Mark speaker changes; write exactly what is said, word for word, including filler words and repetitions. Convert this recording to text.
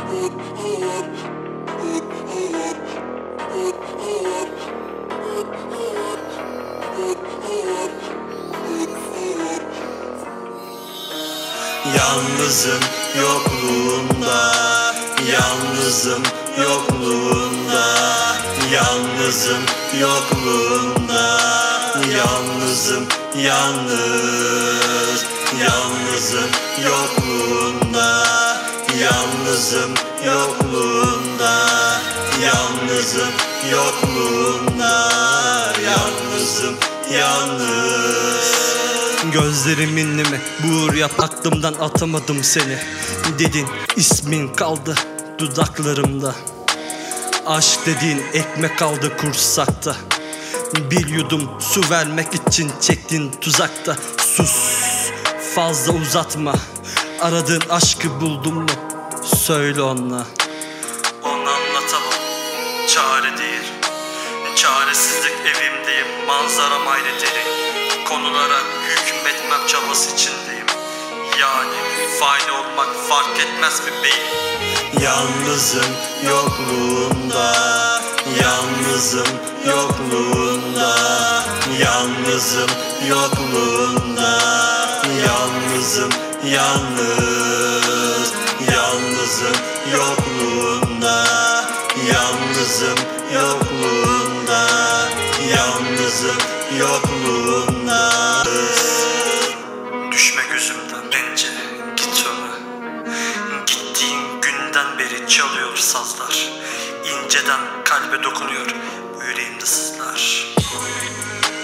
Speaker 1: Yalnızım yokluğunda, yalnızım yokluğunda, yalnızım yokluğunda, yalnızım yalnız, yalnızım yokluğunda, yalnızım yokluğunda, yalnızım yokluğunda, yalnızım yalnız.
Speaker 2: Gözlerimin mi buğur yap, aklımdan atamadım seni. Dedin ismin kaldı dudaklarımda. Aşk dediğin ekmek kaldı kursakta. Bir yudum su vermek için çektin tuzakta. Sus, fazla uzatma. Aradığın aşkı buldun mu? Söyle ona. Onu anlatamam, çare değil. Çaresizlik evimdeyim, manzaram ayrı derin. Konulara hükmetmem çabası içindeyim. Yani fayda olmak fark etmez mi beyim?
Speaker 1: Yalnızım yokluğunda, yalnızım yokluğunda, yalnızım yokluğunda, yalnızım yalnız, yalnızım yokluğunda, yalnızım yokluğunda, yalnızım yokluğunda.
Speaker 2: Düşme gözümden bence, git ömür. Gittiğin günden beri çalıyor sazlar. İnceden kalbe dokunuyor, yüreğimde sızlar.